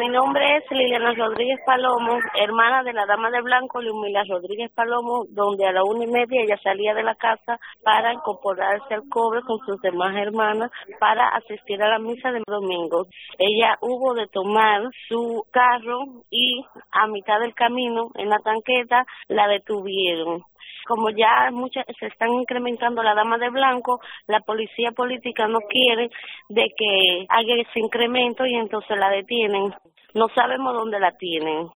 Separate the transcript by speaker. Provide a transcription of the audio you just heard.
Speaker 1: Mi nombre es Liliana Rodríguez Palomo, hermana de la dama de blanco, Lumila Rodríguez Palomo, donde a la 1:30 ella salía de la casa para incorporarse al cobre con sus demás hermanas para asistir a la misa del domingo. Ella hubo de tomar su carro y a mitad del camino, en la tanqueta, la detuvieron. Como ya se están incrementando la dama de blanco, la policía política no quiere de que haya ese incremento y entonces la detienen. No sabemos dónde la tienen.